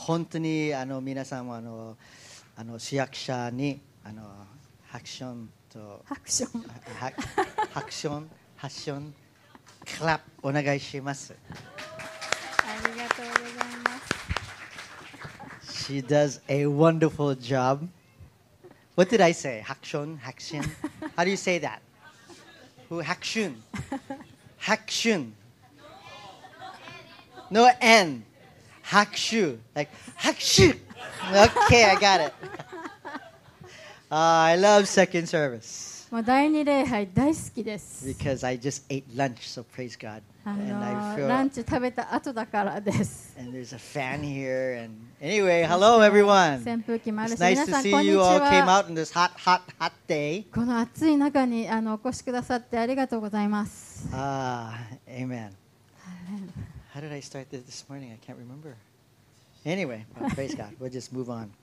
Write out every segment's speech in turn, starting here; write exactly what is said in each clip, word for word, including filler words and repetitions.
本当にあの皆さんもあのあの市役所にあのハクションとハクションハハクションハッションクラップお願いします。 ありがとうございます。 She does a wonderful job. What did I say? Hakshun, Hakshin. How do you say that? Who Hakshun? Hakshun. No N. Hakshu. Like Hakshu. Okay, I got it. Uh, I love second service もう第二礼拝大好きです。 because I just ate lunch, so praise God. あ And I の feel ランチ食べた後だからです。 and there's a fan here. And anyway, hello everyone. 扇風機もある It's し、 nice 皆 to さん see こんにち you all came は。 out on this hot, hot, hot day. この暑い中にあのお越しくださってありがとうございます。 Ah, amen. How did I start this this morning? I can't remember. Anyway, well, praise God. We'll just move on.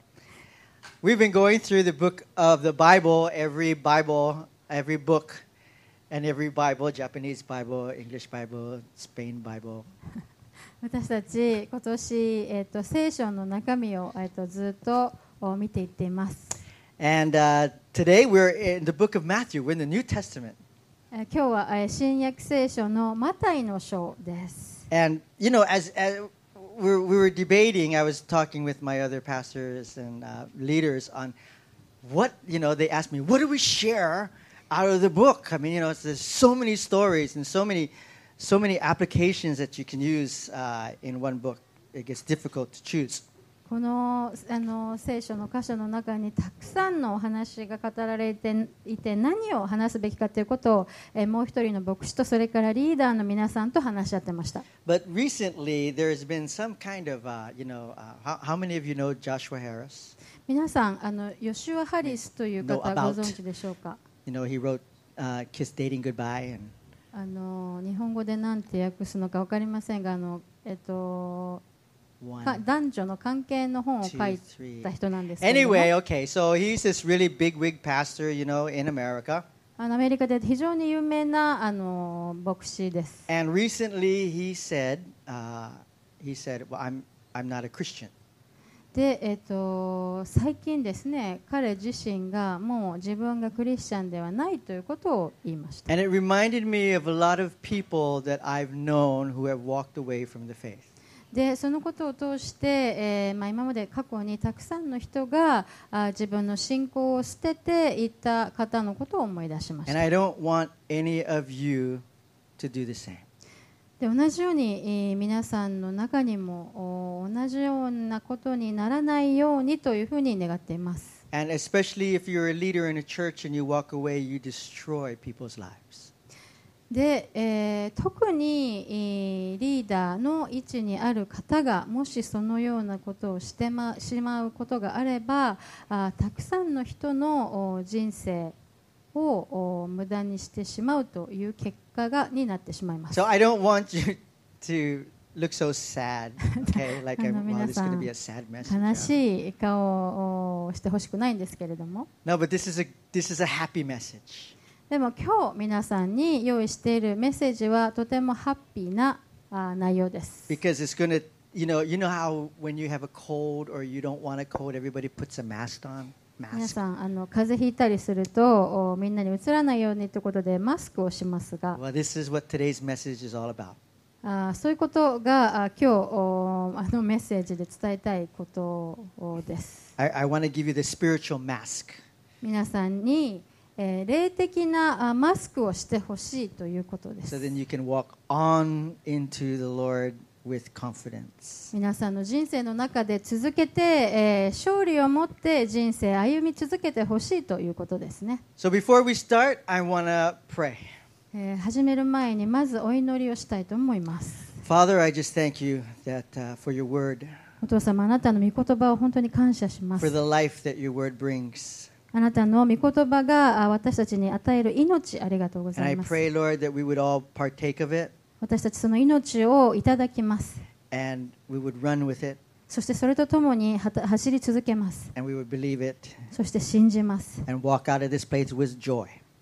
We've been going through the book of the Bible, every Bible, every book, and every Bible, Japanese Bible, English Bible, Spain Bible. 私たち今年、えー、と聖書の中身を、えー、とずっとお見ていっています。 And uh, today we're in the book of Matthew. We're in the New Testament. えー今日は、えー新約聖書のマタイの書です。 And, you know, as, as we were, we were debating, I was talking with my other pastors and uh, leaders on what, you know, they asked me, what do we share out of the book? I mean, you know, there's so many stories and so many, so many applications that you can use uh, in one book. It gets difficult to choose. この、あの聖書の箇所の中にたくさんのお話が語られていて、何を話すべきかということを、えーもう一人の牧師とそれからリーダーの皆さんと話し合ってました。 But recently, there's been some kind of, uh, you know, uh, how, how many of you know Joshua Harris? 皆さん、あのヨシュア・ハリスという方 No, ご about. 存知でしょうか。 You know, he wrote uh, Kiss Dating Goodbye. And あの日本語で何て訳すのか分かりませんが、あの、えっと、か one, 男女の関係の本を two, 書い three. た人なんですけれども、 Anyway, okay, so he's this really big-wig pastor, you know, in America. あのアメリカで非常に有名なあの牧師です。 And recently he said, uh, he said, well, I'm, I'm not a Christian. で、えっと、最近ですね、彼自身がもう自分がクリスチャンではないということを言いました。 And it reminded me of a lot of people that I've known who have walked away from the faith. でそのことを通して、えーまあ、今まで過去にたくさんの人があ自分の信仰を捨てていった方のことを思い出しまし And た。 I don't want any of you to do the same. で同じように、えー皆さんの中にもお同じようなことにならないようにというふうに願っています。 And especially if you're a leader in a church and you walk away, you destroy people's lives. で、えー特に、えーリーダーの位置にある方がもしそのようなことをしてましまうことがあれば、あたくさんの人のお人生をお無駄にしてしまうという結果がになってしまいます。 So I don't want you to look so sad, okay? Like, あの I'm, well, 皆 this is さ going to ん be a sad message. 悲 huh? しい顔をしてほしくないんですけれども、 No, but this is a this is a happy message. でも今日皆さんに用意しているメッセージはとてもハッピーなあ内容です。 Because it's going to, you know, you know how when you have a cold or you don't want a cold, everybody puts a mask on? 皆 Mask. さんあの風邪ひいたりするとおみんなにうつらないようにということでマスクをしますが、 Well, this is what today's message is all about. あそういうことがあ今日おあのメッセージで伝えたいことです。 I, I want to give you the spiritual mask. 皆さんに、えー霊的なあマスクをしてほしいということで So す。 then you can walk on into the Lord with confidence. 皆さんの人生の中で続けて、えー勝利を持って人生歩み続けてほしいということですね。 So before we start, I want to pray. えー始める前にまずお祈りをしたいと思います。 Father, I just thank you that uh, for your word, お父様、あなたの御言葉を本当に感謝しま for す。 the life that your word brings. あなたの御言葉があ私たちに与える命、ありがとうご And ざ I います。 pray, Lord, that we would all partake of it 私たちその命をいただきます。 and we would run with it そしてそれとともにはた走り続けます。 and we would believe it そして信じます。 and walk out of this place with joy. こ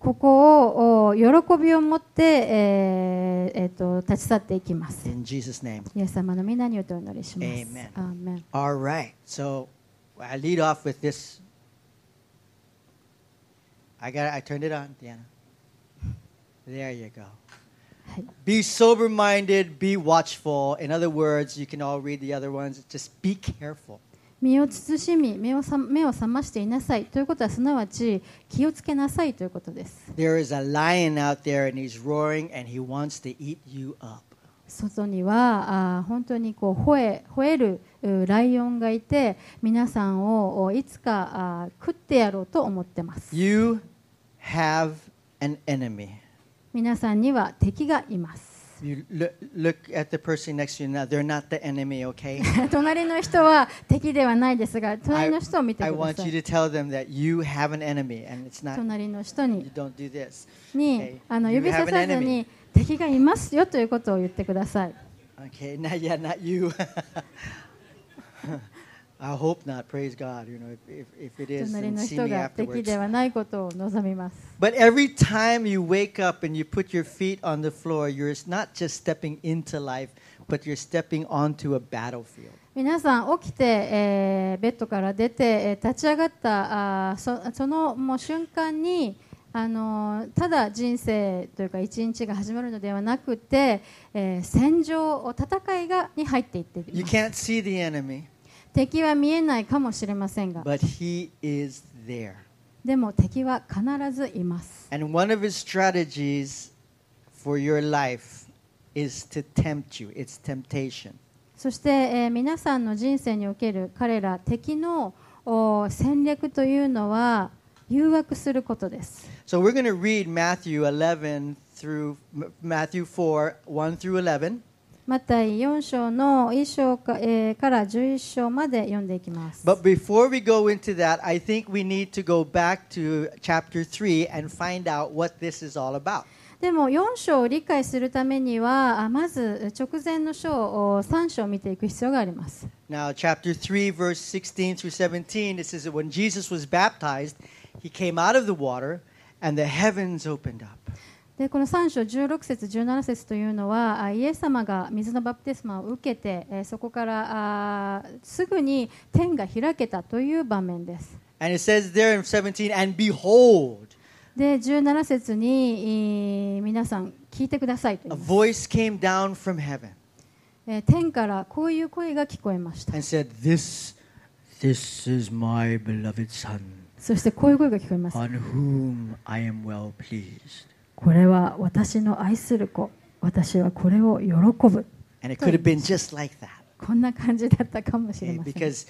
ここを喜びを持って、えーえー、と立ち去っていきます。 In Jesus' name. イエス様の皆によってお祈りします。 Amen. アーメン。 All right. So I lead off with this. I got. I turned it on, Deanna. There you go. はい、 Be sober-minded. Be watchful. In other words, you can all read the other ones. Just be careful. 身を慎み目をさ目を覚ましていなさいということはすなわち気をつけなさいということです。 There is a lion out there, and he's roaring, and he wants to eat you up. 外にはあ本当にこう吠え、吠えるライオンがいて皆さんをいつかあ食ってやろうと思ってます。 You have an enemy. 皆さんには敵がいます。 You look, look at the person next to you now. They're not the enemy, okay? 隣の人は敵ではないですが隣の人を見て I くだ want さ you い。 to tell them that you have an enemy, and it's not. 隣の人 You に don't do this. に Okay. あの You 指 have さ an さず enemy. に敵がいますよということを言ってください。 Okay, not yeah, not you. I hope not. Praise God. You know, if if, if it is, 隣 then の see 人 me が敵 afterwards. ではないことを望みます。 But every time you wake up and you put your feet on the floor, you're not just stepping into life, but you're stepping onto a battlefield. 皆さん起きて、えーベッドから出て、えー立ち上がったあー そ, そのもう瞬間にあのーただ人生というか一日が始まるのではなくて、えー戦場戦いがに入っていってい You ます。 can't see the enemy, 敵は見えないかもしれませんが but he is there. でも敵は必ずいます。 And one of his strategies for your life is to tempt you. It's temptation. そして、えー皆さんの人生における彼ら敵のお戦略というのは誘惑することです。 So we're going to read Matthew eleven through Matthew four, one through eleven. マタイよん章のいち章か、えーからじゅういち章まで読んでいきます。 But before we go into that, I think we need to go back to chapter three and find out what this is all about. でもよん章を理解するためにはあまず直前の章をさん章を見ていく必要があります。 Now, chapter three, verse sixteen through seventeen, it says that when Jesus was baptized, he came out of the water and the heavens opened up. でこのさん章じゅうろく節じゅうなな節というのはあイエス様が水のバプテスマを受けて、えーそこからあすぐに天が開けたという場面です。 And it says there in seventeen, and behold, でじゅうなな節にえー皆さん聞いてくださいと a 言います、 voice came down from heaven えー天からこういう声が聞こえました。 and said, This, this is my beloved Son, そしてこういう声が聞こえます。 on whom I am well pleased. これは私の愛する子、私はこれを喜ぶ。 And it could have been just like that. こんな感じだったかもしれ Okay, ません。 because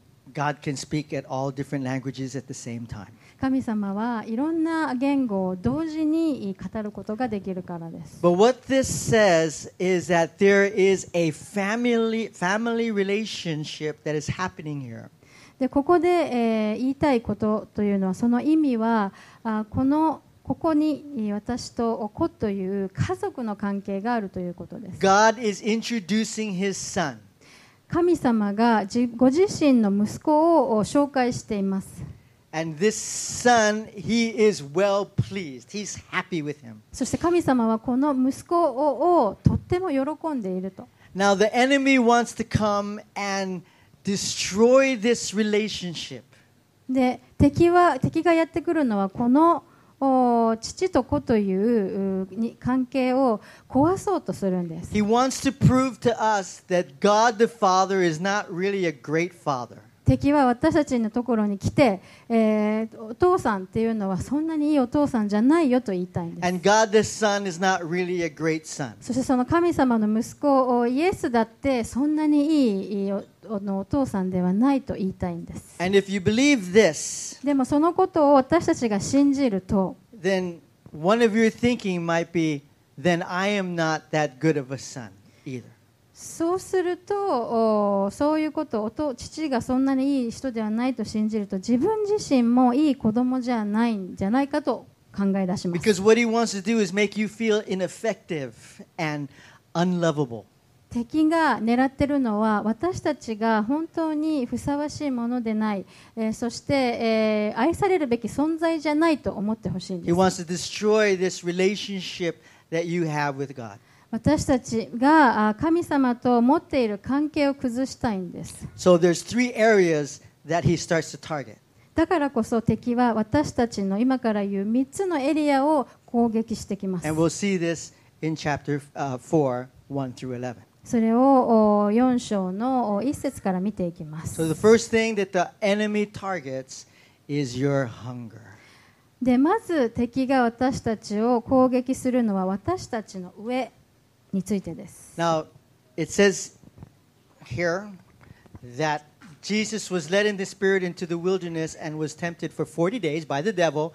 God can speak at all different languages at the same time. 神様はいろんな言語を同時に語ることができるからです。 But what this says is that there is a family family relationship that is happening here. でここで、えー言いたいことというのはその意味はあこのここに私と子という家族の関係があるということです。 God is introducing his son. 神様がじご自身の息子を紹介しています。 And this son, he is well pleased. He's happy with him. そして神様はこの息子ををとっても喜んでいると。 Now the enemy wants to come and destroy this relationship. で敵は敵がやってくるのはこのお父と子といううに関係を壊そうとするんです。 He wants to prove to us that God the Father is not really a great father. 敵は私たちのところに来て、えーお父さんっていうのはそんなにいいお父さんじゃないよと言いたいんです。 And God the Son is not really a great son. そしてその神様の息子イエスだってそんなにいいいいおお父さんではないと言いたいんです。 And if you believe this, でもそのことを私たちが信じると then one of your thinking might be, then I am not that good of a son either. そうするとおそういうことをと父がそんなにいい人ではないと信じると自分自身もいい子供じゃないんじゃないかと考え出します。 Because what he wants to do is make you feel ineffective and unlovable. 敵が狙っているのは私たちが本当にふさわしいものでない、えー、そして、えー、愛されるべき存在じゃないと思ってほしいんで He す。 wants to destroy this relationship that you have with God. 私たちがあ神様と持っている関係を崩したいんです。 So there's three areas that he starts to target. だからこそ敵は私たちの今から言うみっつのエリアを攻撃してきます。 And we'll see this in chapter uh, four, one through eleven. それをおよん章のいっ節から見ていきます。 So the first thing that the enemy targets is your hunger. でまず敵が私たちを攻撃するのは私たちの上についてです。 Now, it says here that Jesus was led in the Spirit into the wilderness and was tempted for forty days by the devil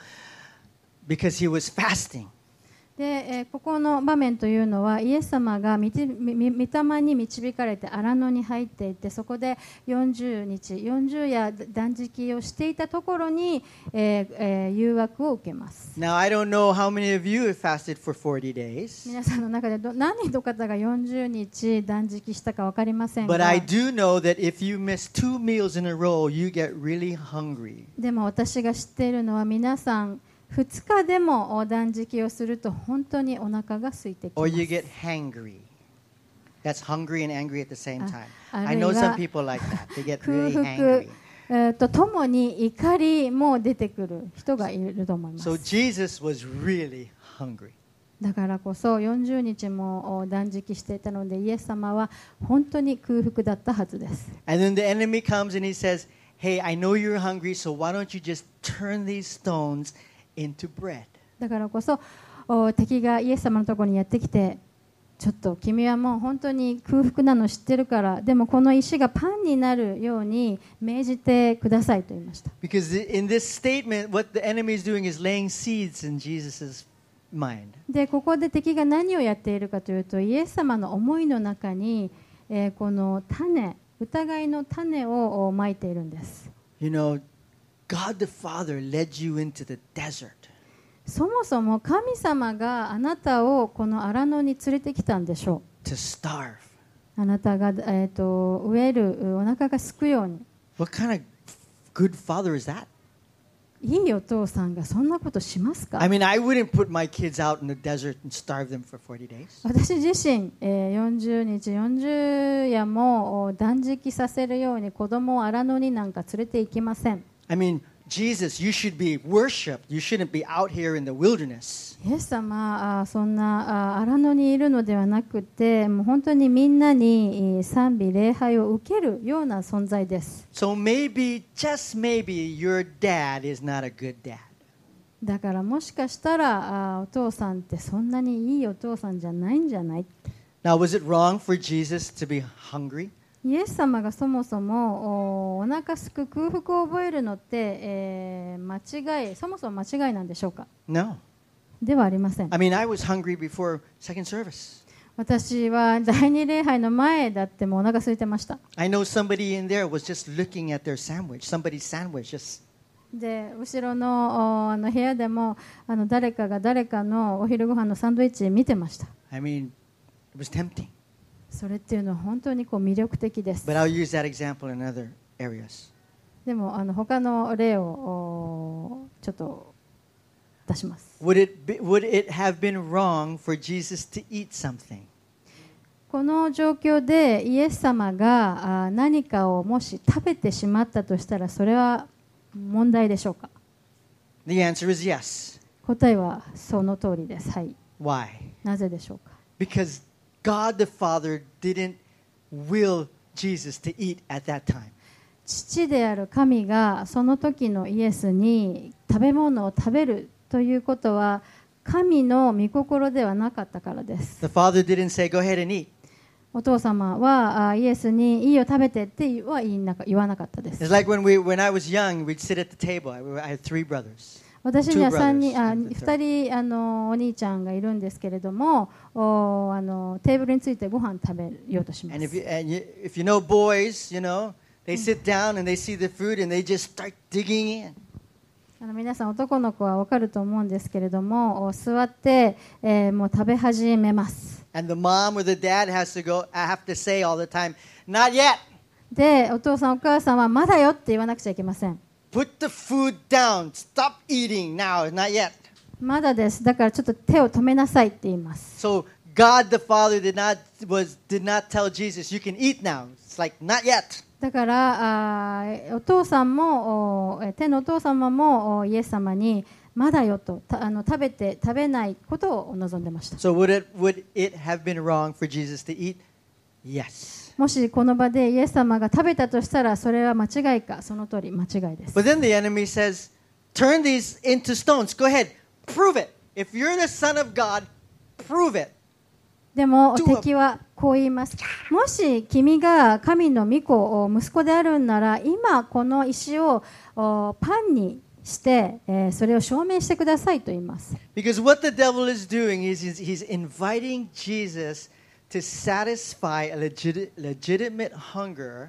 because he was fasting. でえーここの場面というのはイエス様がみちみみ御霊に導かれて荒野に入っていてそこでよんじゅうにちよんじゅう夜断食をしていたところに、えーえー誘惑を受けます。 Now, I don't know how many of you have fasted for forty days, 皆さんの中でど何人の方がよんじゅうにち断食したか分かりません but が I do know that if you miss two meals in a row, you get really hungry. でも私が知っているのは皆さんふつかでも断食をすると本当にお腹が空いてきま Or す。 you get hangry. That's hungry and angry at the same time. あ I know あるいは some people like that. They get 空 really 腹 hangry. えーとともに怒りも出てくる人がいると思います。 So Jesus was really hungry. だからこそよんじゅうにちも断食していたのでイエス様は本当に空腹だったはずです。 And then the enemy comes and he says, Hey, I know you're hungry, so why don't you just turn these stones into bread? だからこそお敵がイエス様のところにやってきてちょっと君はもう本当に空腹なの知ってるからでもこの石がパンになるように命じてくださいと言いました。 Because in this statement, what the enemy is doing is laying seeds in Jesus' mind. でここで敵が何をやっているかというとイエス様の思いの中に、えーこの種疑いの種をまいているんです。 You know, God the Father led you into the desert. そもそも神様があなたをこの荒野に連れてきたんでしょ to starve. う。あなたが、えー、と飢えるお腹が空くように。 What kind of good father is that? いいお父さんがそんなことしますか？ I mean, I wouldn't put my kids out in the desert and starve them for forty days. 私自身、えー、よんじゅうにちよんじゅう夜もお断食させるように子供を荒野になんか連れて行きません。 I mean, Jesus, you should be worshipped. You shouldn't be out here in the wilderness. イエス様あそんなあ荒野にいるのではなくてもう本当にみんなにえー賛美礼拝を受けるような存在です。 So maybe, just maybe, your dad is not a good dad. だからもしかしたらあお父さんってそんなにいいお父さんじゃないんじゃない？ Now, was it wrong for Jesus to be hungry? イエス様がそもそもおお腹すく空腹を覚えるのって、えー間違いそもそも間違いなんでしょうか？ No. ではありません。 I mean, I was hungry before second service. 私は第二礼拝の前だってもうお腹空いてました。 I know somebody in there was just looking at their sandwich, somebody's sandwich, just で後ろのおあの部屋でもあの誰かが誰かのお昼ご飯のサンドイッチ見てました。 I mean, it was tempting. それっていうのは本当にこう魅力的です。 But I'll use that example in other areas. でもあの他の例をおちょっと出します。 Would it be, would it have been wrong for Jesus to eat something? この状況でイエス様があ何かをもし食べてしまったとしたらそれは問題でしょうか？ The answer is yes. 答えはその通りです。はい。 Why? なぜでしょうか？ Because God the Father didn't will Jesus to eat at that time. 父である神がその時のイエスに食べ物を食べるということは神の御心ではなかったからです。 The Father didn't say, go ahead and eat. お父様はあイエスにいいよ食べてっては言いなか言わなかったです。 It's like when we when I was young, we'd sit at the table. I, I had three brothers. 私には Two 三人 brothers あ and the ふたりあのお兄ちゃんがいるんですけれどもおあのテーブルについてご飯食べようとしま And if す。 you, and you if you know boys, you know, they sit down and they see the food and they just start digging in. あの皆さん男の子は分かると思うんですけれどもお座って、えーもう食べ始めます。 And the mom or the dad has to go, I have to say all the time, not yet. で、お父さんお母さんはまだよって言わなくちゃいけません。 Put the food down. Stop eating now. Not yet. まだです。だからちょっと手を止めなさいって言います。 So God the Father did not was did not tell Jesus, you can eat now. It's like not yet. だからあお父さんもお天のお父様もおイエス様にまだよとたあの食べて食べないことを望んでました。 So would it would it have been wrong for Jesus to eat? Yes. もしこの場でイエス様が食べたとしたらそれは間違いか、その通り間違いです。 But then the enemy says, turn these into stones. Go ahead, prove it. If you're the Son of God, prove it. でも敵はこう言います。もし君が神の御子、息子であるんなら、今この石をパンにして、えー、それを証明してくださいと言います。 Because what the devil is doing is he's, he's inviting Jesus to satisfy a legit, legitimate hunger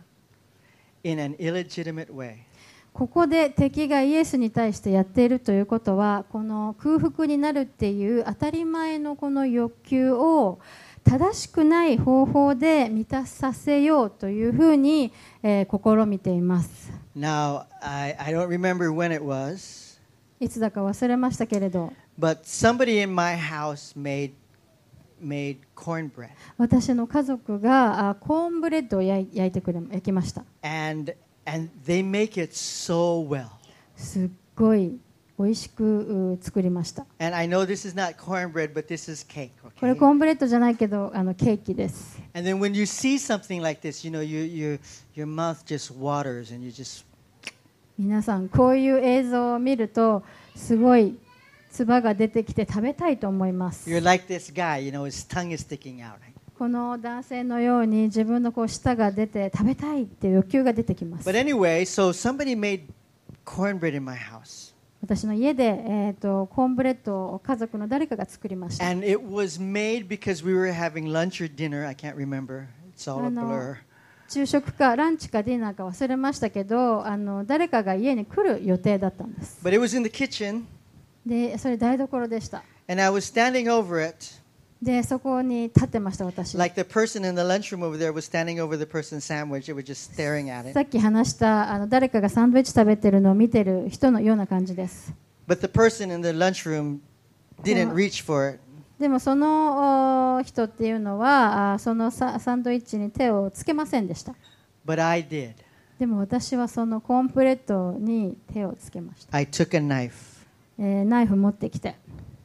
in an illegitimate way. ここで敵がイエスに対してやっているということは、この空腹になるっていう当たり前のこの欲求を正しくない方法で満たさせようというふうに、えー、試みています。 Now, I, I don't remember when it was, いつだか忘れましたけれど、 but somebody in my house made, made cornbread. 私の家族があコーンブレッドを焼い焼いてくれ焼きました。 And, and they make it so well. すっごい美味しくう作りました。 And I know this is not cornbread, but this is cake. これ Okay? コーンブレッドじゃないけどあのケーキです。 And then when you see something like this, you know, you, you, your mouth just waters and you just... 皆さんこういう映像を見るとすごい唾が出てきて食べたいと思います。 You're like this guy, you know, his tongue is sticking out. この男性のように自分のこう舌が出て食べたいっていう欲求が出てきます。 But anyway, so somebody made cornbread in my house. 私の家で、えー、とコーンブレッドを家族の誰かが作りました。 And it was made because we were having lunch or dinner. I can't remember. It's all a blur. 昼食かランチかディナーか忘れましたけど、あの誰かが家に来る予定だったんです。 But it was in the kitchen, で、それ台所でした。 and I was standing over it, で、そこに立ってました私。 like the person in the lunchroom over there was standing over the person's sandwich. It was just staring at さ it. っき話したあの誰かがサンドイッチ食べてるのを見てる人のような感じです。 But the person in the lunchroom didn't reach for it. でもそのお人っていうのはあそのササンドイッチに手をつけませんでした。 But I did. でも私はそのコーンプレットに手をつけました。 I took a knife えーナイフ持ってきて、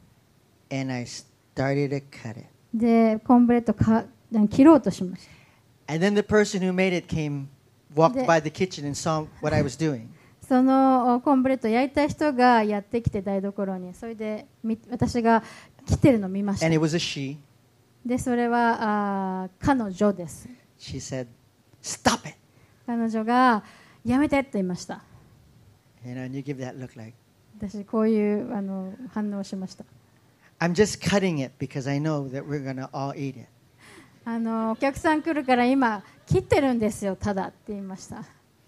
and I started to cut it. でコーンプレットか切ろうとしました。 And then the person who made it came, walked The- by the kitchen and saw what I was doing. そのコーンブレッドを焼いた人がやってきて台所に、それでみ私が切ってるのを見まし And た。 it was a she. でそれはあ彼女です。 She said, "Stop it." 彼女がやめてって言いました。 You know, and you give that look like, 私こういうあの反応をしました。 I'm just cutting it because I know that we're going to all eat it. あのお客さん来るから今切ってるんですよただって言いました。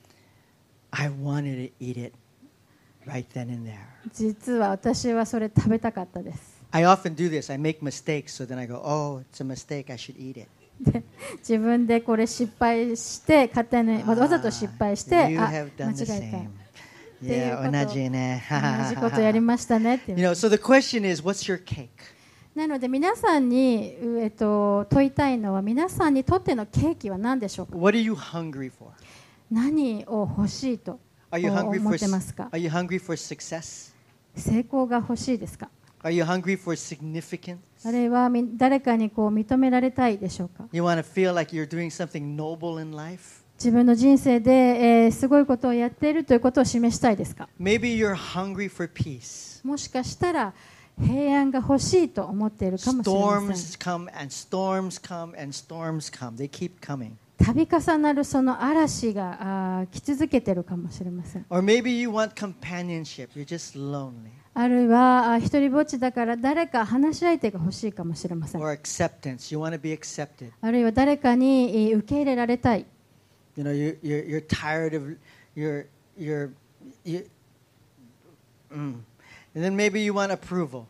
I wanted to eat it right then and there. 実は私はそれ食べたかったです。 I often do this. I make mistakes, so then I go, oh, it's a mistake. I should eat it. で自分でこれ失敗して勝手にわざと失敗して You あ have 間 done the 違えた same. ていうことを Yeah, 同じね。 同じことやりましたねっていう You know, so the question is, what's your cake? なので皆さんに、えっと、問いたいのは皆さんにとってのケーキは何でしょうか。 What are you hungry for? 何を欲しいと Are you hungry 思 for ってますか。 Are you hungry for success? 成功が欲しいですか。 Are you hungry for significance? あるいはみ誰かにこう認められたいでしょうか。 You want to feel like you're doing something noble in life? 自分の人生で、えーすごいことをやっているということを示したいですか。 Maybe you're hungry for peace. もしかしたら平安が欲しいと思っているかもしれません。 Storms come and storms come and storms come. They keep coming. 度重なるその嵐があー来続けているかもしれません。 Or maybe you want companionship. You're just lonely. あるいはあ一人ぼっちだから誰か話し相手が欲しいかもしれません。 Or acceptance. You want to be accepted. あるいは誰かにえー受け入れられたい。 You know, you, you're, you're tired of your, your, you, mm. And then maybe you want approval.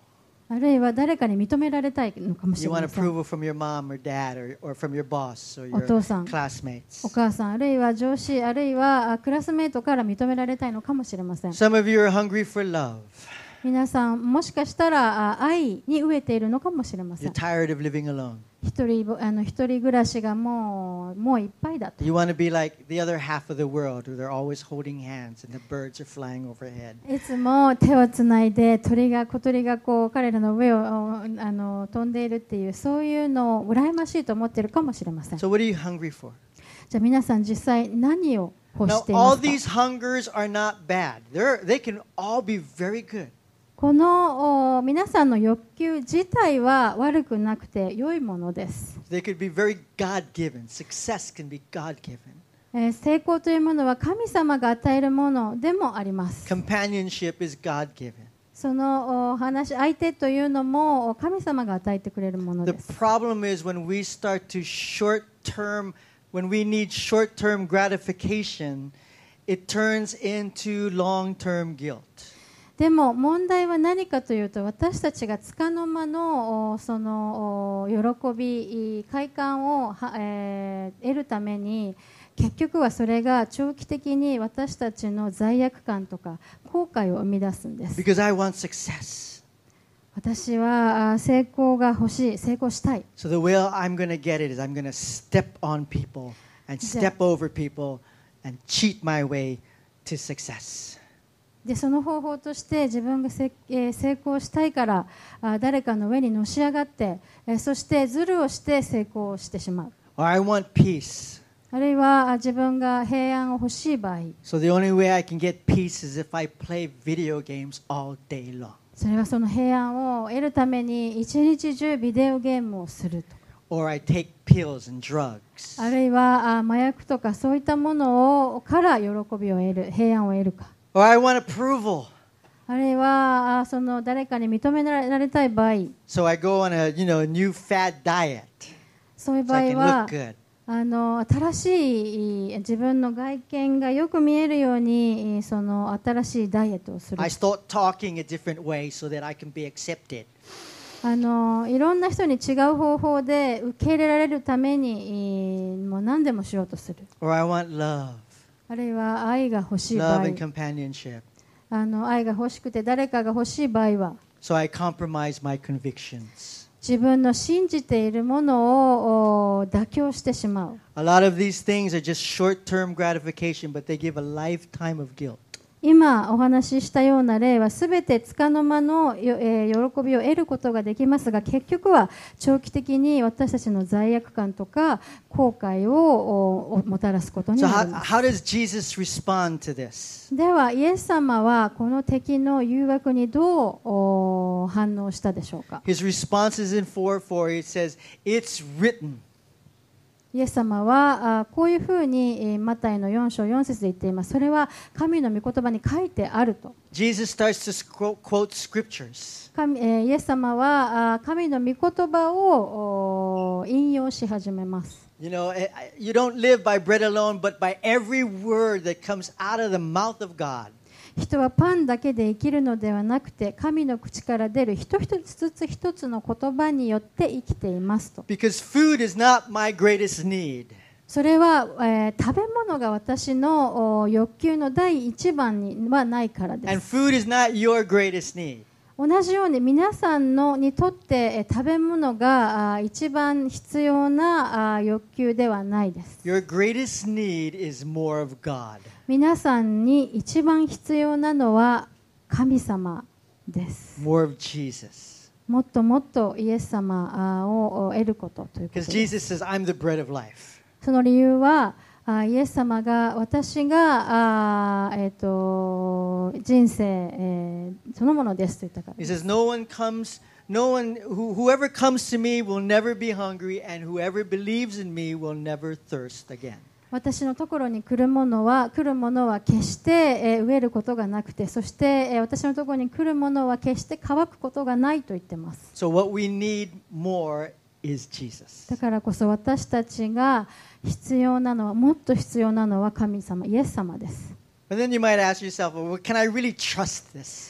あるいは誰かに認められたいのかもし You れ want ません。 approval from your mom or dad or, or from your boss or お your 父さん、 classmates. お母さん、あるいは上司、あるいはあクラスメートから認められたいのかもしれません。 Some of you are hungry for love. 皆さん、もしかしたらあ愛に飢えているのかもしれませ You're ん。 tired of living alone. 一人ぼあの一人暮らしがもうもういっぱいだと。 You want to be like the other half of the world where they're always holding hands and the birds are flying overhead. いつも手をつないで鳥が小鳥がこう彼らの上をあの飛んでいるっていうそういうのを羨ましいと思っているかもしれません。 So what are you hungry for? じゃあ皆さん実際何を欲 Now, していま all すか？ these hungers are not bad. They're, they can all be very good. このお皆さんの欲求自体は悪くなくて良いものです。 They could be very God-given. Success can be God-given. えー成功というものは神様が与えるものでもあります。 Companionship is God-given. そのお話相手というのもお神様が与えてくれるもの The です。 problem is when we start to short-term, when we need short-term gratification, it turns into long-term guilt. でも問題は何かというと私たちが束の間のおそのお喜び快感をは、えー得るために結局はそれが長期的に私たちの罪悪感とか後悔を生み出すんです。 Because I want success. 私はあ成功が欲しい、成功したい。 So the way I'm going to get it is I'm going to step on people and step over people and cheat my way to success. でその方法として自分がせ、えー成功したいからあ誰かの上にのし上がって、えーそしてズルをして成功してしまう。 Or I want peace. あるいはあ自分が平安を欲しい場合、 So the only way I can get peace is if I play video games all day long. それはその平安を得るために一日中ビデオゲームをすると。 Or I take pills and drugs. あるいはあ麻薬とかそういったものをから喜びを得る、平安を得るか。 Or I want approval. あるいはあその誰かに認められたい場合、 So I go on a, you know, new fad diet そういう so 場 I 合 can は look good. あの新しい自分の外見がよく見えるようにその新しいダイエットをする。 I start talking a different way so that I can be accepted. あのいろんな人に違う方法で受け入れられるためにえーもう何でもしようとする。 Or I want love. あるいは愛が欲しい場 Love 合、 and companionship. あの愛が欲しくて誰かが欲しい場合は So I compromise my convictions. 自分の信じているものをお妥協してしまう。 A lot of these things are just short-term gratification, but they give a lifetime of guilt. 今お話ししたような例はすべて束の間のよ、えー喜びを得ることができますが結局は長期的に私たちの罪悪感とか後悔をおおもたらすことに So なり how, ます。 how does Jesus respond to this? ではイエス様はこの敵の誘惑にどうお反応したでしょうか。 His response is in four four. It says, "It's written." イエス様はあこういうふうにえーマタイのよん章よん節で言っています。それは神の御言葉に書いてあると。 Jesus starts to quote, quote scriptures. 神えーイエス様はあ神の御言葉をお引用し始めます。 You know, eh, you don't live by bread alone, but by every word that comes out of the mouth of God. 人はパンだけで生きるのではなくて神の口から出る一つ一つ一つの言葉によって生きていますと。 Because food is not my greatest need. それは、えー食べ物が私のお欲求の第一番にはないからで And す。 food is not your greatest need. 同じように皆さんのにとってえー食べ物があ一番必要なあ欲求ではないです。 Your greatest need is more of God. 皆さんに一番必要なのは神様です More of Jesus. もっともっとイエス様あを得ることということ Because です。 Jesus says, I'm the bread of life. その理由はあイエス様が私があ、えー、と人生、えーそのものですと言ったから He です。 says, no one comes, no one, who, whoever comes to me will never be hungry, and whoever believes in me will never thirst again. 私のところに来るものは来るものは決して、えー飢えることがなくてそして、えー私のところに来るものは決して乾くことがないと言ってます。 So what we need more is Jesus. だからこそ私たちが必要なのはもっと必要なのは神様イエス様です。 But then you might ask yourself, well, can I really trust this?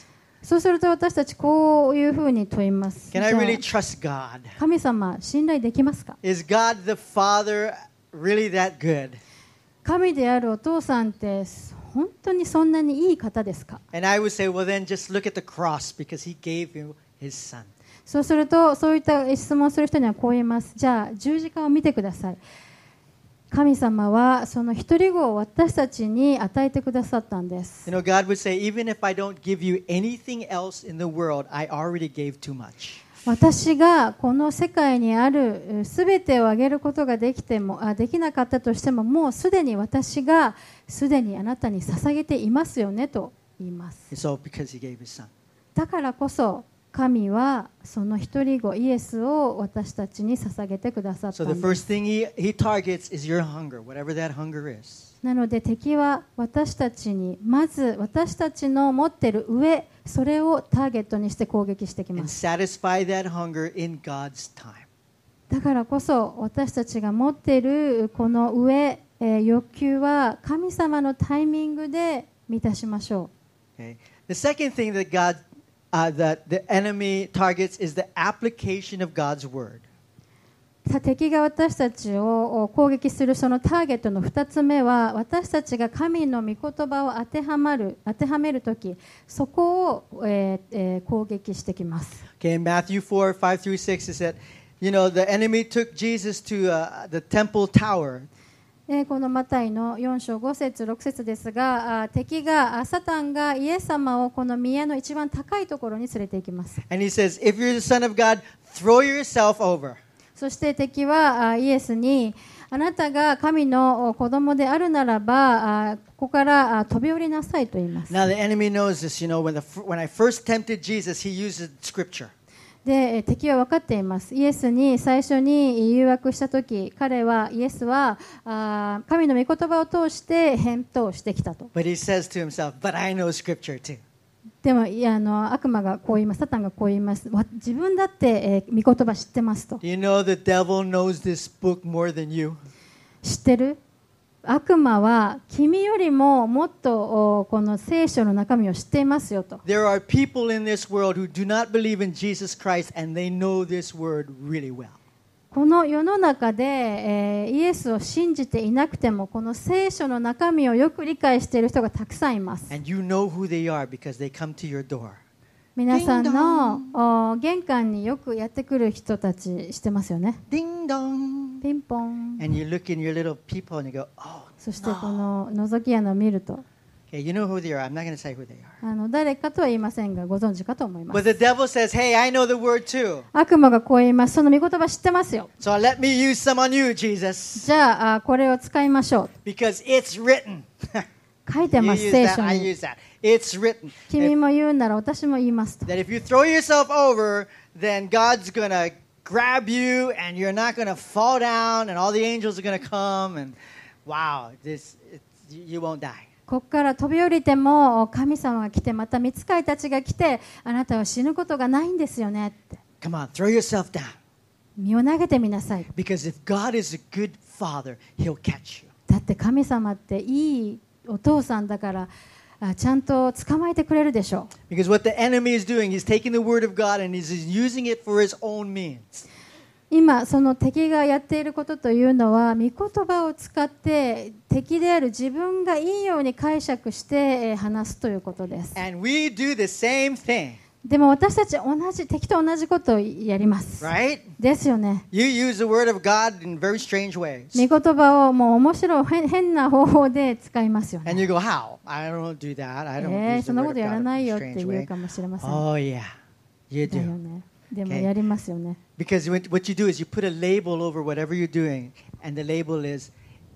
そうすると私たちこういうふうに問います。 Can I じゃあ really trust God? 神様信頼できますか？ Is God the Father really that good? 神であるお父さんって本当にそんなにいい方ですか？ And I would say, well, then just look at the cross because He gave him His Son. そうするとそういった質問をする人にはこう言います。じゃあ十字架を見てください。神様はその一人子を私たちに与えてくださったんです。 You know, God would say, even if I don't give you anything else in the world, I already gave too much. 私がこの世界にあるすべてをあげることができてもあできなかったとしても、もうすでに私がすでにあなたに捧げていますよねと言います。 It's all because He gave His Son. だからこそ神はその一人子イエスを私たちに捧げてくださった So ん the です。 first thing He, he targets is your hunger, whatever that hunger is. なので敵は私たちにまず私たちの持っている上、それをターゲットにして攻撃してき And ます。 satisfy that hunger in God's time. だからこそ私たちが持っているこの上、えー欲求は神様のタイミングで満たしましょ Okay. The second thing that God, uh, that the enemy targets is the application of God's word. う。さ敵が私たちを攻撃するそのターゲットのふたつめは、私たちが神の御言葉を当てはまる当てはめるとき、そこを、えーえー攻撃してきます。 Okay, in Matthew four, five through six, it said, you know, the enemy took Jesus to uh, the temple tower. えーこのマタイのよん章ご節ろく節ですが、あ敵があサタンがイエス様をこの宮の一番高いところに連れて行きます。 And he says, if you're the Son of God, throw yourself over. そして敵はあイエスに、あなたが神の子供であるならば、あここからあ飛び降りなさいと言います。 Now the enemy knows this. You know, when, the, when I first tempted Jesus, he used scripture. でえー敵は分かっています。イエスに最初に誘惑したとき、彼はイエスはあ神の御言葉を通して返答してきたと。 But he says to himself, but I know scripture too. でもいやあの悪魔がこう言います。サタンがこう言います。わ自分だって、えー御言葉知ってますと。 Do you know the devil knows this book more than you? 知ってる？悪魔は君よりももっとおこの聖書の中身を知っていますよと。 There are people in this world who do not believe in Jesus Christ and they know this word really well. この世の中で、えーイエスを信じていなくてもこの聖書の中身をよく理解している人がたくさんいます。 And you know who they are because they come to your door. 皆さんのお玄関によくやってくる人たち知ってますよね。 Ding dong. ピンポン。 And you look in your little peephole and you go, oh, そしてこの覗き穴を見ると okay, you know who they are. I'm not going to say who they are. あの誰かとは言いませんがご存知かと思いま But す。 the devil says, hey, I know the word too. 悪魔がこう言います。その御言葉知ってますよ。 So let me use some on you, Jesus. じゃああこれを使いましょう。 Because it's written. 書いて You ます use 聖 that, 書 I に。 use that. It's written. 君も言うなら私も言いますと。 That if you throw yourself over, then God's going to grab you and you're not going to fall down and all the angels are going to come and wow, this it's, you won't die. ここから飛び降りても神様が来て、また御使いたちが来て、あなたは死ぬことがないんですよねって。 Come on, throw yourself down. 身を投げてみなさい。 Because if God is a good father, he'll catch you. だって神様っていいお父さんだからあちゃんと捕まえてくれるでしょう。 Because what the enemy is doing, he's taking the word of God and he's using it for his own means. 今その敵がやっていることというのは、御言葉を使って敵である自分がいいように解釈してえー話すということです。 And we do the same thing, でも私たち同じ敵と同じことをやります。 right? ですよね。 You use the word of God in very strange ways. 御言葉をもう面白い変変な方法で使いますよ And ね。 you go, how? I don't do that. I don't えー、 use そ the んな word こ of とやら God ない in よ a って strange 言う way. かもしれません。 Oh, yeah. You だよ do. ね。でも Okay. やりますよね。 Because when- what you do is you put a label over whatever you're doing, and the label is,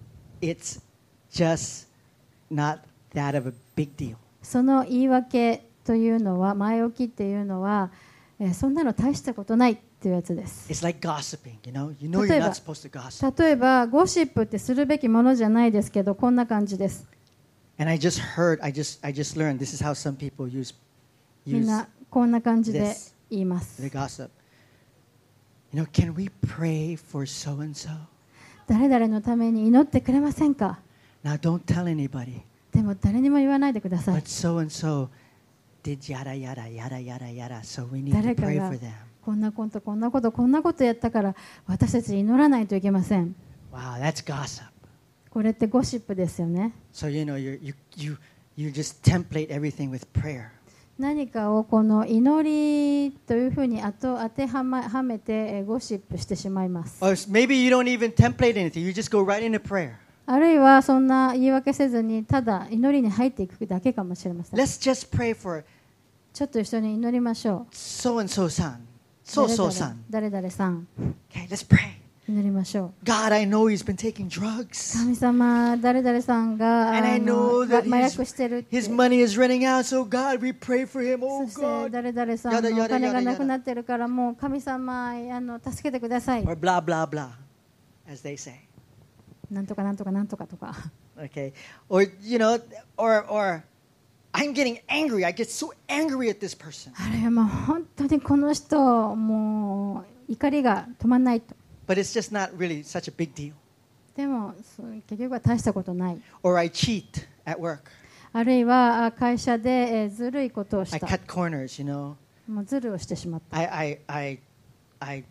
it's just not that of a big deal. その言い訳というのは、前置きっていうのは、えーそんなの大したことないっていうやつです。 It's like gossiping, you know? You know 例 you're えば not supposed to gossip. 例えばゴシップってするべきものじゃないですけど、こんな感じです。 And I just heard, I just, I just learned this is how some people use, みん use なこんな感じで this 言います。 the gossip. You know, can we pray for so and so? 誰々のために祈ってくれませんか？ Now, don't tell anybody, でも誰にも言わないでくださ but い。 so and so did yada yada yada yada yada, so we need 誰 to か pray が for them. こんなことこんなことこんなことやったから私たち祈らないといけません。 Wow, that's gossip. これってゴシップですよね。 So you know, you you you you just template everything with prayer. 何かをこの祈りというふうにあと当てはまはめてえーゴシップしてしまいます。 Or maybe you don't even template anything. You just go right into prayer. あるいはそんな言い訳せずにただ祈りに入っていくだけかもしれません。 Let's just pray for ちょっと一緒に祈りましょう。 so and so son, so so son. 誰々さん Okay, let's pray. 祈りましょう。 God, I know he's been taking drugs. 神様、誰々さんが And あ I の know that 麻 his, 薬してるって。 his money is running out. So God, we pray for him. そ Oh して God. 誰々さんのお金がなくなってるからもう神様あの助けてください。 Or blah blah blah, as they say. なんとかなんとかなんとかとか。 Okay. Or you know, or or I'm getting angry. I get so angry at this person. あれはもう本当にこの人もう怒りが止まんないと。 But it's just not really such a big deal. でもそう結局は大したことない。 Or I cheat at work. あるいはあ会社でえーずるいことをし I た。 cut corners, you know. もうずるをしてしまった。 I I I I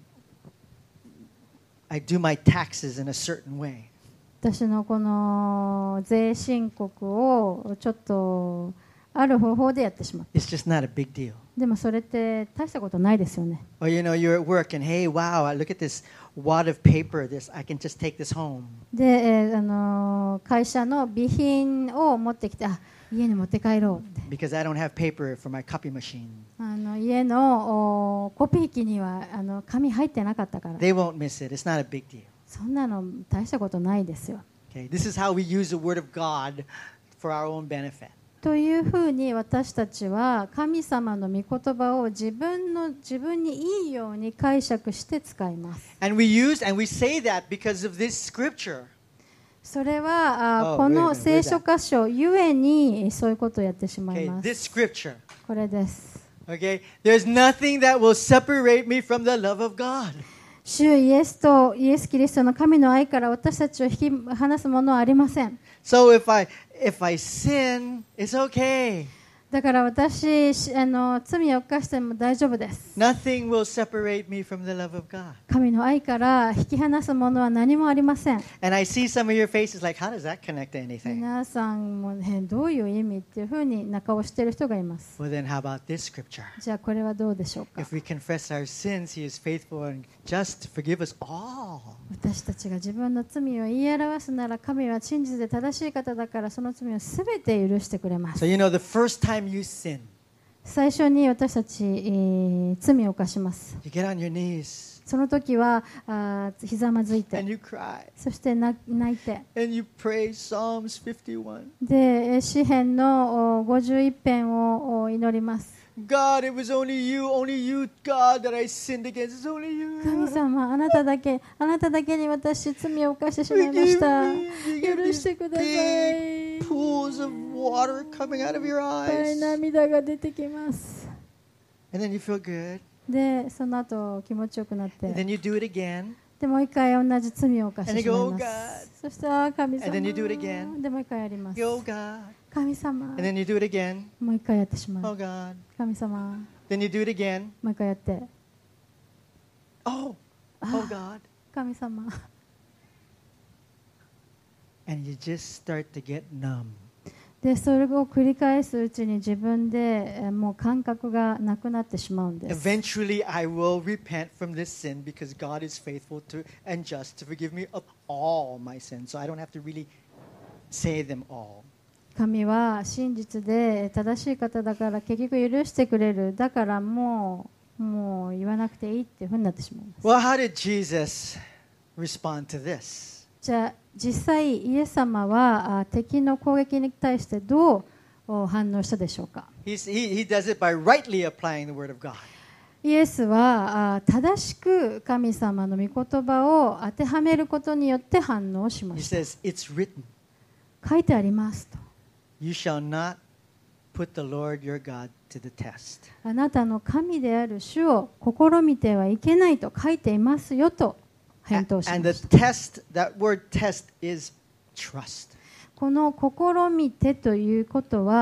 I do my taxes in a certain way. 私のこの税申告をちょっとある方法でやってしまった。 It's just not a big deal. でもそれって大したことないですよね。 Or you know, you're at work and hey, wow, I look at this wad of paper. This I can just take this home. で、えーあのー会社の備品を持ってきて、あ、家に持って帰ろうって。 Because I don't have paper for my copy machine. あの家のおコピー機にはあの紙入ってなかったから。 They won't miss it. It's not a big deal. そんなの大したことないですよ。 Okay, this is how we use the word of God for our own benefit. というふうに私たちは神様の御言葉を自分の自分にいいように解釈して使います。 And we use and we say that because of this scripture. それはあ Oh, こ wait a の minute, 聖書箇所ゆえにそういうことをやってしまい Okay, ます。 this scripture. これです。 Okay, there's nothing that will separate me from the love of God. 主イエスとイエス・キリストの神の愛から私たちを引き離すものはありません。 So if I if I sin, it's okay. だから私しあの罪を犯しても大丈夫です。 Nothing will separate me from the love of God. 神の愛から引き離すものは何もありません。 And I see some of your faces like, how does that connect to anything? 皆さんもね、どういう意味っていうふうに中をしている人がいます。 Well, then how about this scripture? じゃあこれはどうでしょうか。 If we confess our sins, He is faithful and just to forgive us all. 私たちが自分の罪を言い表すなら神は真実で正しい方だからその罪をすべて許してくれま So す。 you know, the first time you sin, 最初に私たち、えー罪を犯します。 you get on your knees その時はあーひざまずい and て、 you cry そして泣泣いて、 and you pray Psalms fifty-one. でえー詩篇のおごじゅういち編をお祈ります。 God, it was only you, only you, God, that I sinned against. It's only you. 神様、あなただけ、あなただけに私罪を犯してしまいま Forgive した。 me. You get 許 these してください。 big pools of water coming out of your いっぱい eyes. 涙が出てきます。 And then you feel good. で、その後気持ちよくなっ And て、 then you do it again. でもう一回同じ罪を犯してしまい And ま you go, す。そして、あー神 And then you do it 様、 again. でもう一回やります。 Go, God. 神様、 And then you do it again. もう一回やってしま Oh, う。 God. 神様、 Then you do it again. もう一回やって、 Oh, oh, God. 神様。 And you just start to get numb. で、それを繰り返すうちに自分でえーもう感覚がなくなってしまうんです。 Eventually, I will repent from this sin because God is faithful to and just to forgive me of all my sins. So I don't have to really say them all. 神は真実で正しい方だから結局許してくれる。だからもう、もう言わなくていいっていうふうになってしまいます。 Well, how did Jesus respond to this? じゃあ実際イエス様はあ敵の攻撃に対してどうお反応したでしょうか。 He's, he, he does it by rightly applying the word of God. イエスはあ正しく神様の御言葉を当てはめることによって反応しま He した。 says, it's written, 書いてありますと。 you shall not put the Lord your God to the test. あなたの神である主を試みてはいけないと書いていますよと返 And, 答しま and し the た。 test, that word test is trust. この試みてということは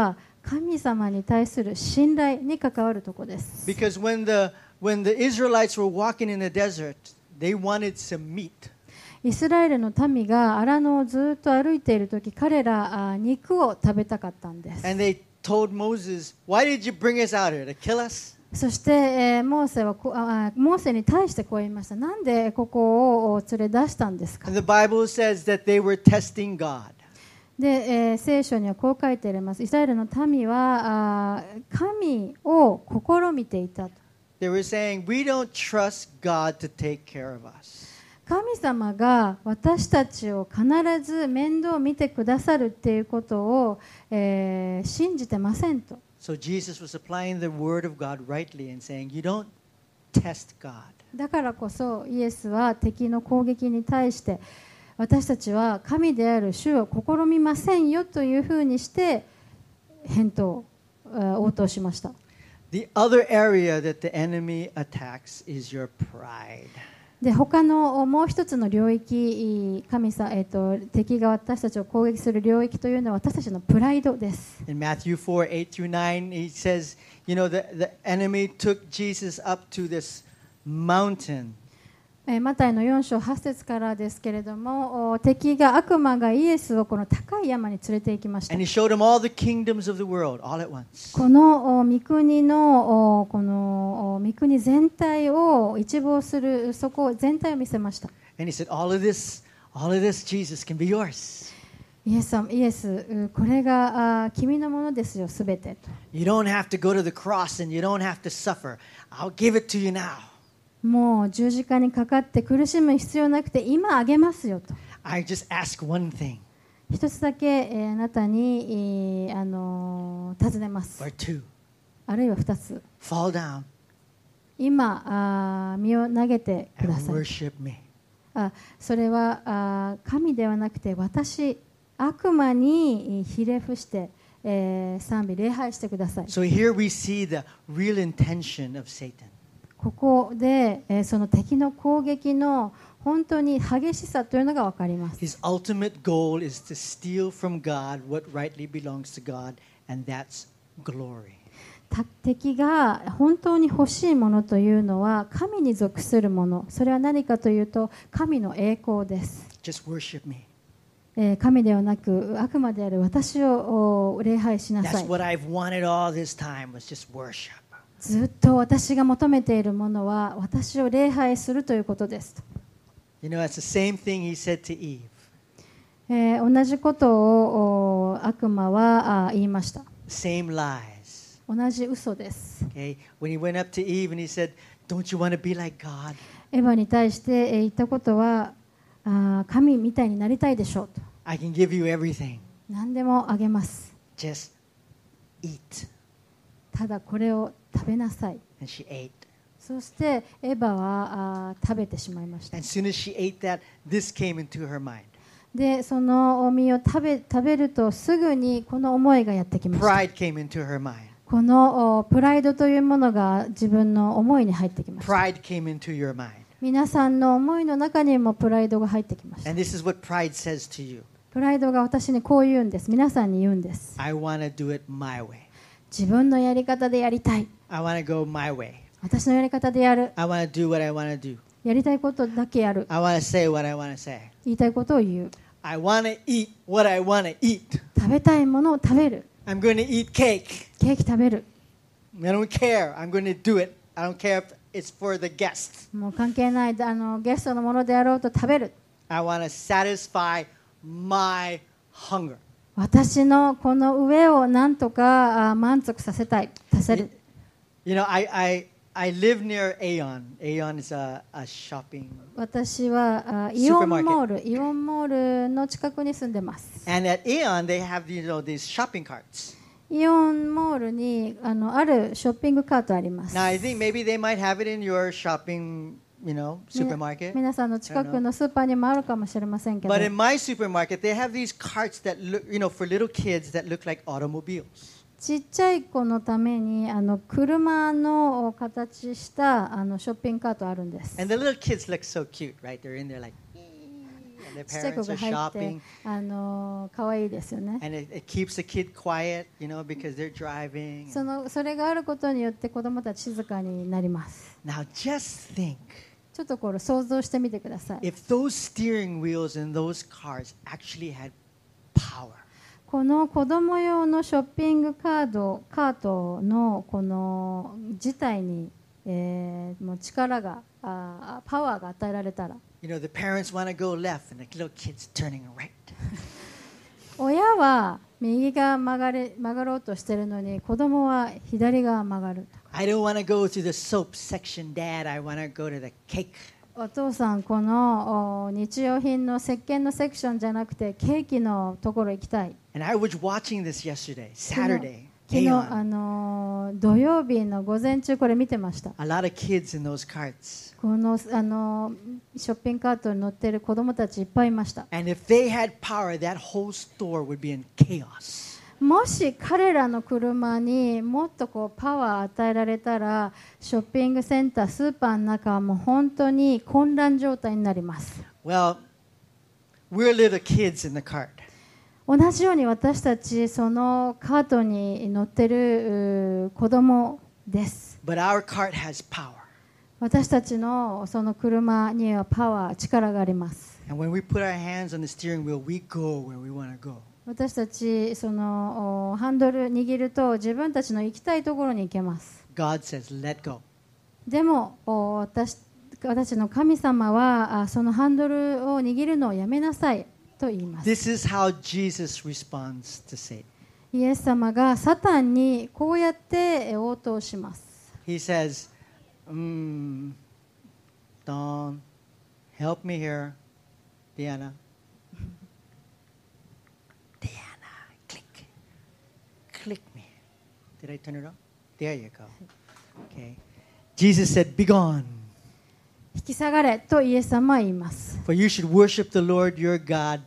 神様に対する信頼に関わるところです。 Because when the when the Israelites were walking in the desert, they wanted some meat. イスラエルの民が荒野をずっと歩いているとき、彼らあ肉を食べたかったんです。 And they told Moses, "Why did you bring us out here to kill us?" そして、えー、モーセはこあモーセに対してこう言いました。なんでここを連れ出したんですか。 And the Bible says that they were testing God. で、えー、聖書にはこう書いてあります。イスラエルの民はあ神を試みていたと。 They were saying, "We don't trust God to take care of us." 神様が私たちを必ず面倒を見てくださるっていうことを、えー、信じてませんと。 So Jesus was applying the word of God rightly and saying, "You don't test God." だからこそイエスは敵の攻撃に対して私たちは神である主を試みませんよというふうにして返答、応答しました。 The other area that the enemy attacks is your pride. で他のもう一つの領域、神さ、えー、と敵が私たちを攻撃する領域というのは私たちのプライドです。 In Matthew four, eight through nine, he says, you know, the, the enemy took Jesus up to this mountain. マタイのよん章はち節からですけれども、敵が悪魔がイエスをこの高い山に連れて行きました。 And he showed him all the kingdoms of the world all at once. この御国のこの御国全体を一望するそこ全体を見せました。 And he said, all of this, all of this, Jesus, can be yours. イエス様、イエス、これがあ君のものですよ、すべて。 You don't have to go to the cross and you don't have to suffer. I'll give it to you now. もう十字架にかかって苦しむ必要なくて今あげますよと。 I just ask one thing. 一つだけ、えー、あなたに、えーあのー、尋ねます。 Or two. あるいは二つ。 Fall down 今あ身を投げてく and ださい。 worship me. あそれはあ神ではなくて私、悪魔にひれ伏して、えー、賛美礼拝してください。 So here we see the real intention of Satan. ここで、えー、その敵の攻撃の本当に激しさというのが分かります。 His ultimate goal is to steal from God what rightly belongs to God, and that's glory. 敵が本当に欲しいものというのは神に属するもの。それは何かというと神の栄光です。 Just worship me. えー、神ではなく悪魔である私を礼拝しなさ That's い。 what I've wanted all this time was just worship. ずっと私が求めているものは私を礼拝するということです。 You know, that's the same thing he said to Eve. えー、同じことを悪魔は言いました。 Same lies. 同じ嘘です。 Okay? When he went up to Eve and he said, "Don't you want to be like God?" エヴァに対して言ったことはあ神みたいになりたいでしょうと。 I can give you everything. 何でもあげます。 Just eat. ただこれを食べなさい。 And she ate. そしてエヴァはあ食べてしまいました。 As soon as she ate that, this came into her mind. で、その実を食べ、食べるとすぐにこの思いがやってきました。 Pride came into her mind. このプライドというものが自分の思いに入ってきました。 Pride came into your mind. 皆さんの思いの中にもプライドが入ってきました。 And this is what pride says to you. プライドが私にこう言うんです。皆さんに言うんです。 I want to do it my way. 自分のやり方でやりたい。 I want to go my way. 私のやり方でやる。 I want to do what I want to do. やりたいことだけやる。 I want to say what I want to say. 言いたいことを言う。 I want to eat what I want to eat. 食べたいものを食べる。 I'm going to eat cake. ケーキ食べる。 I don't care. I'm going to do it. I don't care if it's for the guests. もう関係ない。あのゲストのものであろうと食べる。 I want to satisfy my hunger. 私のこの上をなんとかあ満足させたい。させる。 You know, I, I, I live near Aeon. Aeon is a, a shopping. 私はあイオンモール、イオンモールの近くに住んでます。 And at Aeon, they have you know, these shopping carts. イオンモールに あのあるショッピングカートあります。 Now, I think maybe they might have it in your shopping, you know, み supermarket. 皆さんの近くのスーパーにもあるかもしれませんけど、 But in my supermarket, they have these carts that look, you know, for little kids that look like automobiles. ちっちゃい子のためにあの車の形したあのショッピングカートあるんです。 And the little kids look so cute, right? They're in there like, The ちっちゃい子 parents が are 入って shopping, あの可愛いですよね。 and it, it keeps the kid quiet, you know, because they're driving. そのそれがあることによって子どもたち静かになります。 Now, just think ちょっとこれ想像してみてください。 if those steering wheels in those cars actually had power. この子供用のショッピングカードカートのこの自体に、えーもう力があパワーが与えられたら、 You know, the parents want to go left, and the little kid's turning right. 親は右が曲がれ曲がろうとしてるのに子供は左側曲がる。 I don't want to go through the soap section, Dad. I want to go to the cake. お父さん、このお日用品の石鹸のセクションじゃなくてケーキのところ行きたい。 And I was watching this yesterday, 昨日 Saturday. 昨日 Aeon. あのー土曜日の午前中これ見てました。 A lot of kids in those carts. この、あのーショッピングカートに乗ってる子供たちいっぱいいました。 And if they had power, that whole store would be in chaos. もし彼らの車にもっとこうパワー与えられたら、ショッピングセンター、スーパーの中はもう本当に混乱状態になります。 Well, we're little kids in the cart. 同じように私たちそのカートに乗ってるう子供です。 But our cart has power. 私たちのその車にはパワー、力があります。 And when we put our hands on the steering wheel, we go where we want to go. 私たちそのおハンドル握ると自分たちの行きたいところに行けます。 God says, let go. でもお私私の神様はあそのハンドルを握るのをやめなさいと言います。 This is how Jesus responds to Satan. イエス様がサタンにこうやって応答します。 He says, mm, Don, help me here. Diana. Diana, click. Click me. Did I turn it on? There you go. Okay. Jesus said, be gone. 引き下がれとイエス様は言います。 For you should worship the Lord your God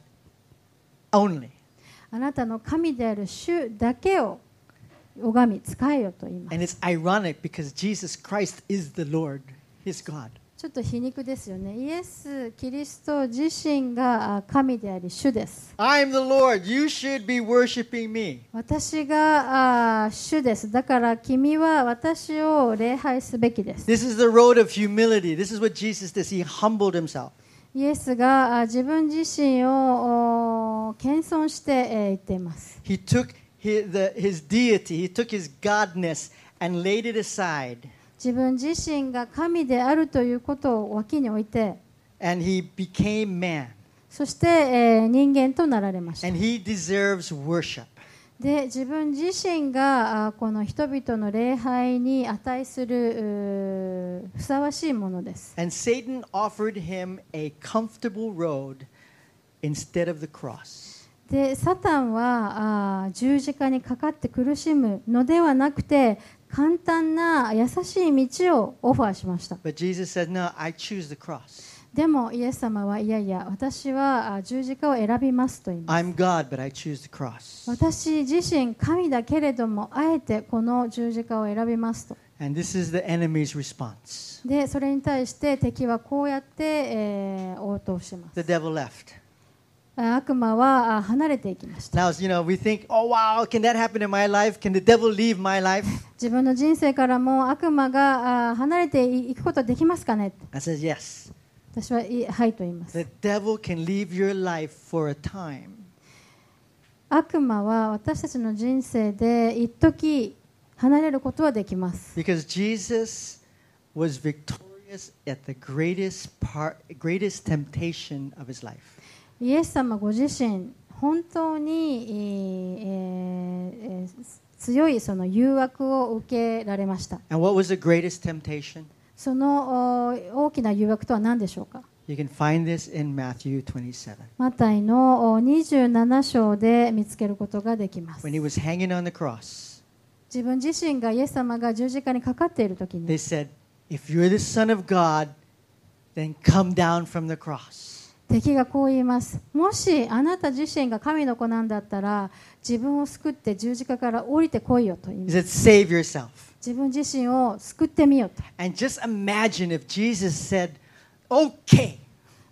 only. あなたの神である主だけを拝み使えよと言います。 And it's ironic because Jesus Christ is the Lord, his God. ちょっと皮肉ですよね。イエス・キリスト自身があ神であり主です。 I'm the Lord. You should be worshiping me. 私があ主です。だから君は私を礼拝すべきです。 This is the road of humility. This is what Jesus does. He humbled himself. イエスがあ自分自身をお謙遜して、えー言っています。 He took his, the, his deity, he took his godness and laid it aside. 自分自身が神であるということを脇に置いて、 And he became man. そして、えー人間となられました。 And he deserves worship. で自分自身があこの人々の礼拝に値するうーふさわしいものです。 And Satan offered him a comfortable road instead of the cross. でサタンはあ十字架にかかって苦しむのではなくて、簡単な優しい道をオファーしました。 But Jesus said, no, I choose the cross. でもイエス様はいやいや、私はあ十字架を選びますと言います。 I'm God, but I choose the cross. 私自身神だけれども、あえてこの十字架を選びますと。 And this is the enemy's response. でそれに対して敵はこうやって、えー応答します。 The devil left. 悪魔はあ離れていきました。 Now, you know, we think, oh, wow, can that happen in my life? Can the devil leave my life? 自分の人生からも悪魔があ離れていくことはできますかね。 I says, yes. 私はいはいと言います。 The devil can leave your life for a time. 悪魔は私たちの人生で一時離れることはできます。 Because Jesus was victorious at the greatest part, greatest temptation of his life. イエス様ご自身、本当に、えーえー強いその誘惑を受けられました。 And what was the greatest temptation? そのお大きな誘惑とは何でしょうか。 You can find this in Matthew twenty-seven. マタイのおにじゅうなな章で見つけることができます。 When he was hanging on the cross, 自分自身がイエス様が十字架にかかっているとき they に、 said, if you're the Son of God, then come down from the cross. 敵がこう言います。もしあなた自身が神の子なんだったら、自分を救って十字架から降りてこいよと言い He ます。 said, save yourself. 自分自身を救ってみよと。 And just imagine if Jesus said, okay.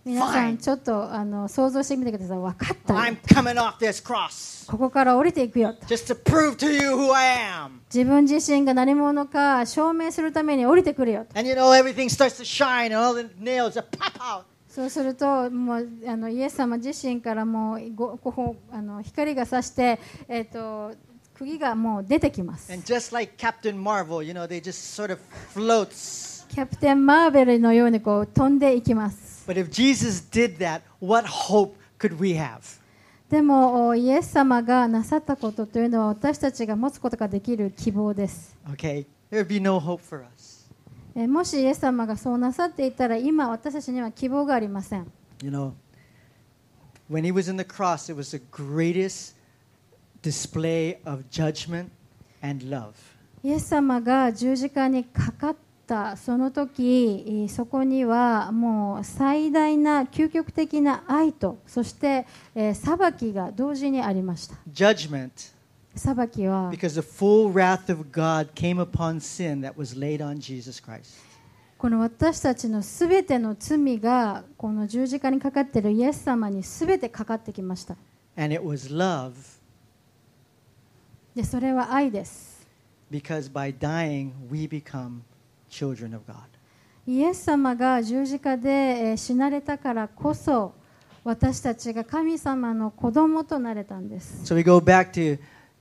皆さん Fine. ちょっとあの想像してみてください。分かったよ I'm coming off this cross ここから降りていくよと just to prove to you who I am. 自分自身が何者か証明するために降りてくるよと And you know, everything starts to shine and all the nails that pop out. そうするともうあのイエス様自身からもうごごあの光が差して、えー、と釘がもう出てきます。 And just like Captain Marvel, you know, they just sort of floats. キャプテンマーベルのようにこう飛んでいきます。 But if Jesus did that, what hope could we have? でもイエス様がなさったことというのは私たちが持つことができる希望です。 Okay, there would be no hope for us. えーもしイエス様がそうなさっていたら今私たちには希望がありません。 You know, when he was in the cross, it was the greatest display of judgment and love. イエス様が十字架にかかったその時、えーそこにはもう最大な究極的な愛とそして、えー裁きが同時にありました。 Judgment, 裁きは because the full wrath of God came upon sin that was laid on Jesus Christ. この私たちのすべての罪がこの十字架にかかっているイエス様にすべてかかってきました。 And it was love, でそれは愛です。 because by dying, we become children of God. イエス様が十字架でえー死なれたからこそ私たちが神様の子供となれたんです。 So we go back to,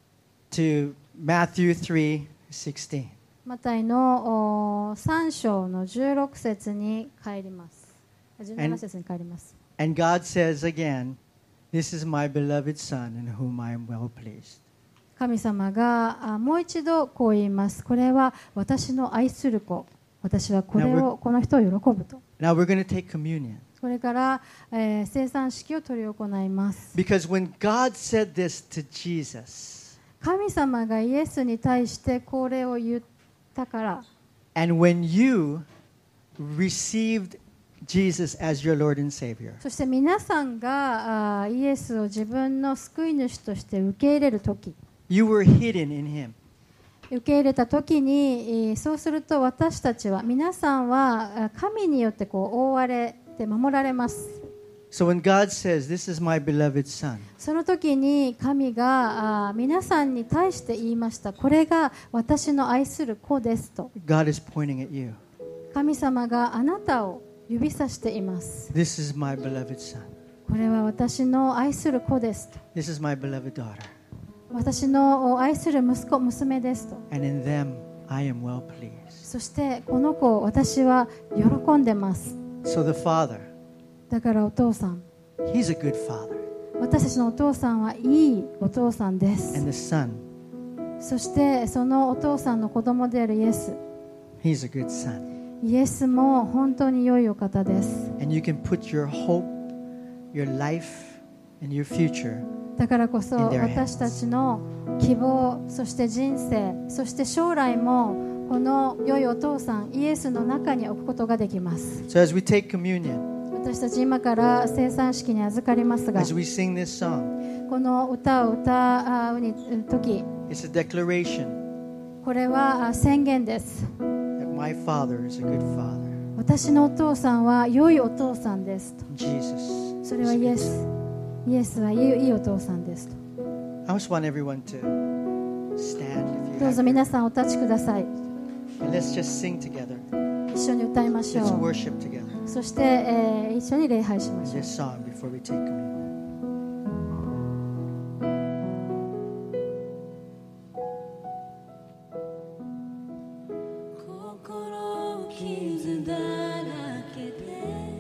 to Matthew three sixteen. マタイのおさん章のじゅうろく節に帰ります。じゅうなな節に帰ります。 And God says again, This is my beloved Son in whom I am well pleased. 神様があもう一度こう言います。これは私の愛する子。私はこれをこの人を喜ぶと。 Now we're going to take communion. それから、えー、生産式を執り行います。 Because when God said this to Jesus, 神様がイエスに対してこれを言ったから、 and when you received Jesus as your Lord and Savior, そして皆さんがあイエスを自分の救い主として受け入れるとき、 you were hidden in Him. 受け入れたときに、えーそうすると私たちは、皆さんはあ神によってこう覆われて守られます。 So when God says, This is my beloved Son, その時に神があ皆さんに対して言いました。これが私の愛する子ですと。 God is pointing at you. 神様があなたを指さしています。 This is my beloved Son. これは私の愛する子ですと。 This is my beloved daughter. 私の愛する息子、娘ですと。 And in them I am well pleased. そしてこの子を私は喜んでます。 So the Father, だからお父さん、 He's a good Father. 私たちのお父さんはいいお父さんです。 And the Son, そしてそのお父さんの子供であるイエス、 He's a good Son. イエスも本当に良いお方です。 And you can put your hope, your life, and your future だからこそ in their hands. 私たちの希望、そして人生、そして将来もこの良いお父さんイエスの中に置くことができます。 So as we take communion, 私たち今から生産式に預かりますが、 as we sing this song, この歌を歌う時、 it's a declaration これは宣言です。 that my Father is a good Father. 私のお父さんは良いお父さんですと。 Jesus. それはイエス。イエスはいい、いいお父さんですと。 I just want everyone to stand if you どう have ぞ to. 皆さんお立ちください。 And let's just sing together. 一緒に歌いましょ Let's う。 worship together そして、えー一緒に礼拝しま in しょう。 this song before we take communion. 心傷だらけで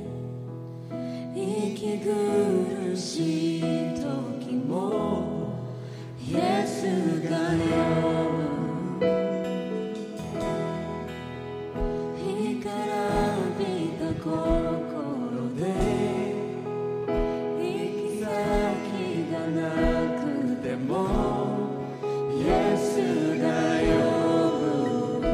息苦しい時もイエスが呼ぶ干からびた心で行き先がなくてもイエスが呼ぶ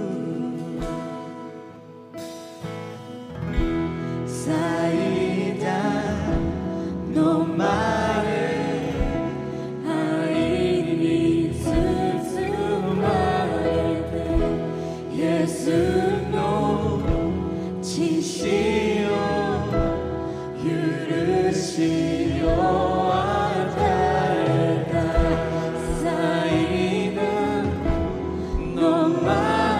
最大のまれ愛に包まれてイエスの血潮いだの前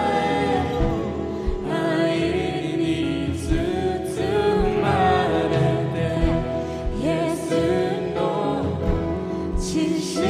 愛に包まれてイエスの血潮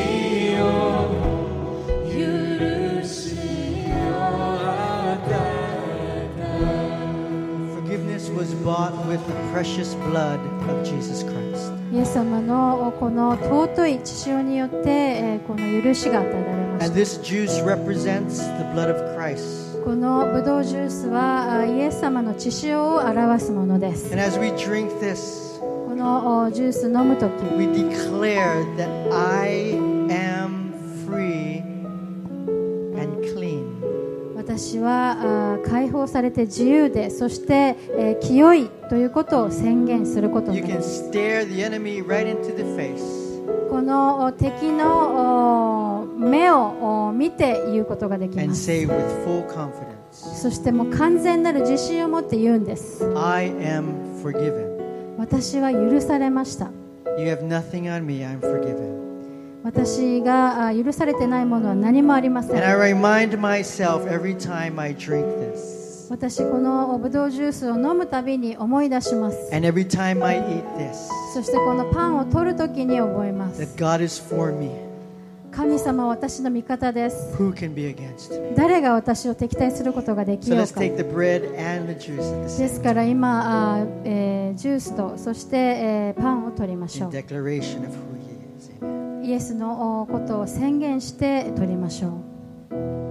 許しを与えた Forgiveness was bought with the precious blood of Jesus Christ. イエス様のこの尊い血潮によって、えーこの許しが与えられまし And this juice represents the blood of Christ. た。このブドウジュースはあイエス様の血潮を表すものです。 And as we drink this, このおジュース飲むとき we declare that I am free and clean. 私はあ解放されて自由で、そして、えー清いということを宣言することに You なり can ます。 stare the enemy right into the face このお敵のお目をお見て言うことができ and ます。 say with full confidence, そしてもう完全なる自信を持って言うんです。 I am forgiven. 私は許されました。 You have nothing on me, I'm forgiven. 私があ許されてないものは何もありませ And I ん。 remind myself every time I drink this, 私このブドウジュースを飲むたびに思い出します。 and every time I eat this, そしてこのパンを取るときに覚えま that す。 God is for me. 神様は私の味方です。 Who can be against me? 誰が私を敵対することができ So よう let's か。 take the bread and the juice at the で same すから今、あえージュースとそして、えーパンを取りましょ in う。 declaration of who He is. Amen. イエスのことを宣言して取りましょう。